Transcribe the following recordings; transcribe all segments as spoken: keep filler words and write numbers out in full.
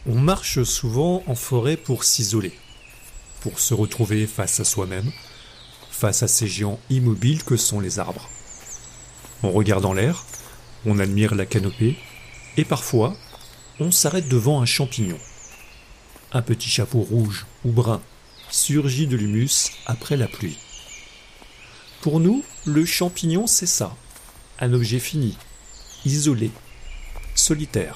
On marche souvent en forêt pour s'isoler, pour se retrouver face à soi-même, face à ces géants immobiles que sont les arbres. On regarde en l'air, on admire la canopée, et parfois, on s'arrête devant un champignon. Un petit chapeau rouge ou brun surgit de l'humus après la pluie. Pour nous, le champignon, c'est ça, un objet fini, isolé, solitaire.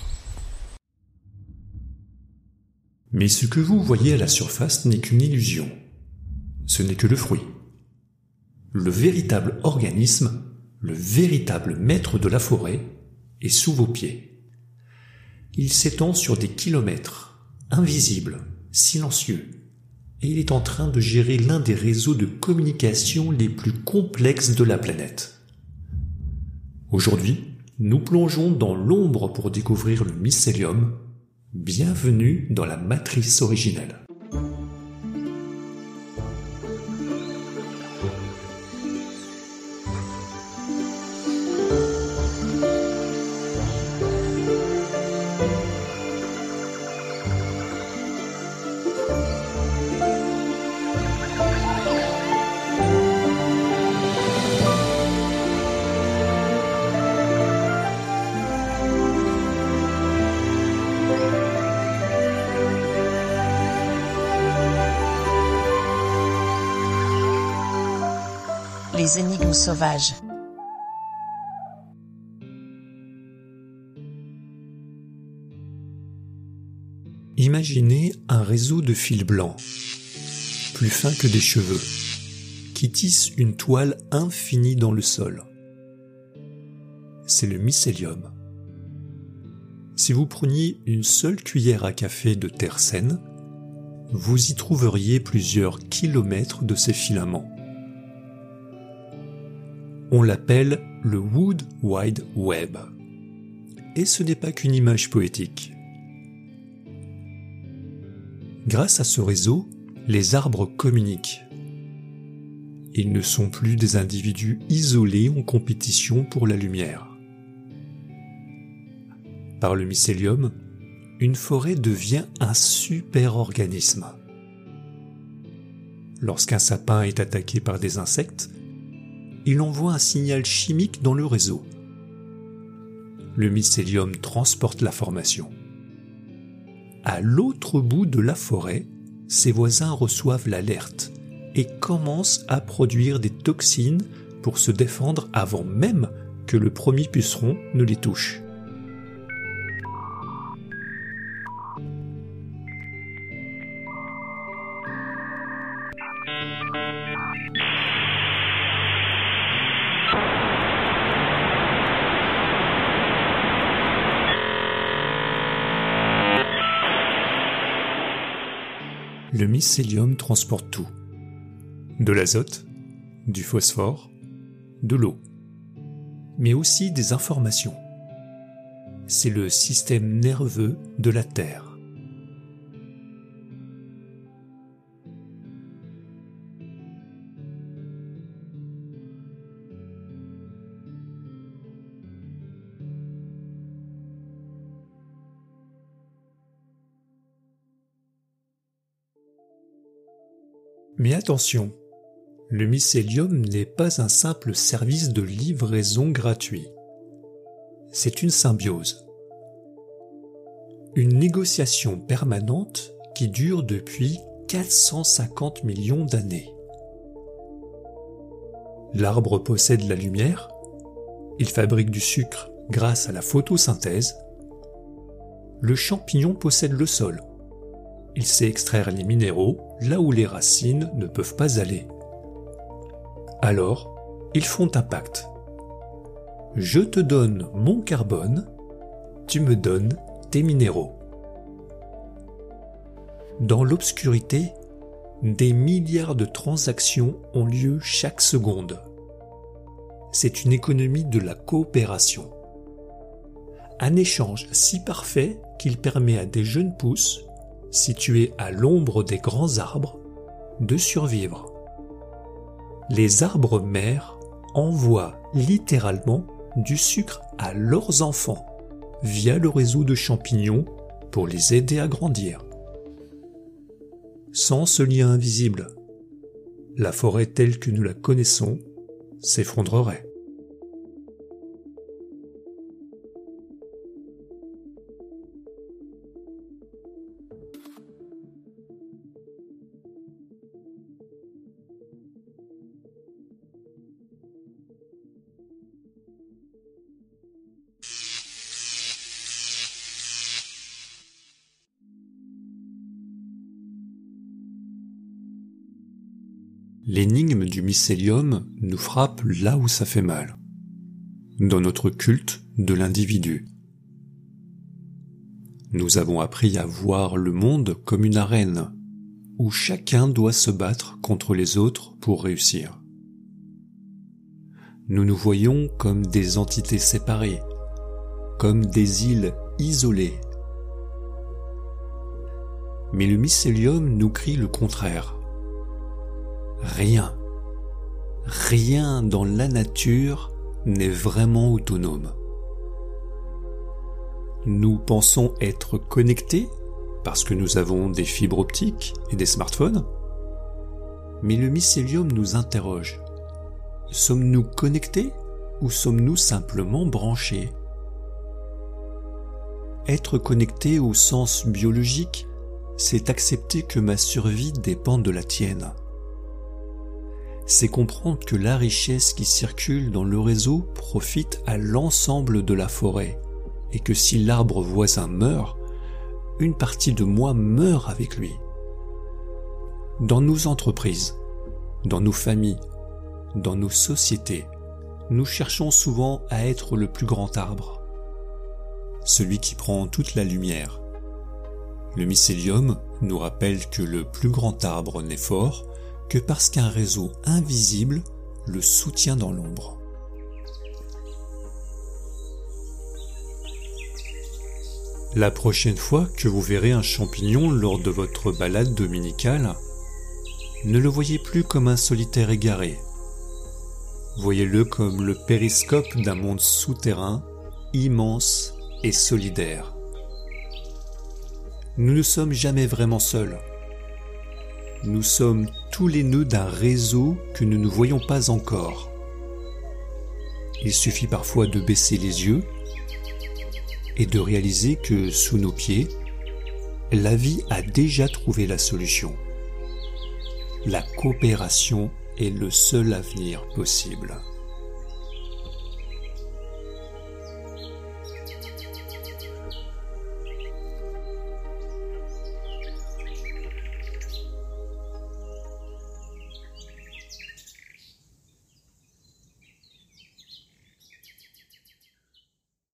Mais ce que vous voyez à la surface n'est qu'une illusion. Ce n'est que le fruit. Le véritable organisme, le véritable maître de la forêt, est sous vos pieds. Il s'étend sur des kilomètres, invisible, silencieux, et il est en train de gérer l'un des réseaux de communication les plus complexes de la planète. Aujourd'hui, nous plongeons dans l'ombre pour découvrir le mycélium. Bienvenue dans la matrice originelle. Les énigmes sauvages. Imaginez un réseau de fils blancs, plus fins que des cheveux, qui tissent une toile infinie dans le sol. C'est le mycélium. Si vous preniez une seule cuillère à café de terre saine, vous y trouveriez plusieurs kilomètres de ces filaments. On l'appelle le Wood Wide Web. Et ce n'est pas qu'une image poétique. Grâce à ce réseau, les arbres communiquent. Ils ne sont plus des individus isolés en compétition pour la lumière. Par le mycélium, une forêt devient un super-organisme. Lorsqu'un sapin est attaqué par des insectes, il envoie un signal chimique dans le réseau. Le mycélium transporte l'information. À l'autre bout de la forêt, ses voisins reçoivent l'alerte et commencent à produire des toxines pour se défendre avant même que le premier puceron ne les touche. Le mycélium transporte tout. De l'azote, du phosphore, de l'eau, mais aussi des informations. C'est le système nerveux de la Terre. Mais attention, le mycélium n'est pas un simple service de livraison gratuit. C'est une symbiose. Une négociation permanente qui dure depuis quatre cent cinquante millions d'années. L'arbre possède la lumière, il fabrique du sucre grâce à la photosynthèse. Le champignon possède le sol. Il sait extraire les minéraux là où les racines ne peuvent pas aller. Alors, ils font un pacte. Je te donne mon carbone, tu me donnes tes minéraux. Dans l'obscurité, des milliards de transactions ont lieu chaque seconde. C'est une économie de la coopération. Un échange si parfait qu'il permet à des jeunes pousses situés à l'ombre des grands arbres, de survivre. Les arbres mères envoient littéralement du sucre à leurs enfants via le réseau de champignons pour les aider à grandir. Sans ce lien invisible, la forêt telle que nous la connaissons s'effondrerait. L'énigme du mycélium nous frappe là où ça fait mal, dans notre culte de l'individu. Nous avons appris à voir le monde comme une arène, où chacun doit se battre contre les autres pour réussir. Nous nous voyons comme des entités séparées, comme des îles isolées. Mais le mycélium nous crie le contraire. Rien, rien dans la nature n'est vraiment autonome. Nous pensons être connectés parce que nous avons des fibres optiques et des smartphones, mais le mycélium nous interroge. Sommes-nous connectés ou sommes-nous simplement branchés ? Être connecté au sens biologique, c'est accepter que ma survie dépend de la tienne. C'est comprendre que la richesse qui circule dans le réseau profite à l'ensemble de la forêt et que si l'arbre voisin meurt, une partie de moi meurt avec lui. Dans nos entreprises, dans nos familles, dans nos sociétés, nous cherchons souvent à être le plus grand arbre, celui qui prend toute la lumière. Le mycélium nous rappelle que le plus grand arbre n'est fort que parce qu'un réseau invisible le soutient dans l'ombre. La prochaine fois que vous verrez un champignon lors de votre balade dominicale, ne le voyez plus comme un solitaire égaré. Voyez-le comme le périscope d'un monde souterrain, immense et solidaire. Nous ne sommes jamais vraiment seuls. Nous sommes tous les nœuds d'un réseau que nous ne voyons pas encore. Il suffit parfois de baisser les yeux et de réaliser que sous nos pieds, la vie a déjà trouvé la solution. La coopération est le seul avenir possible.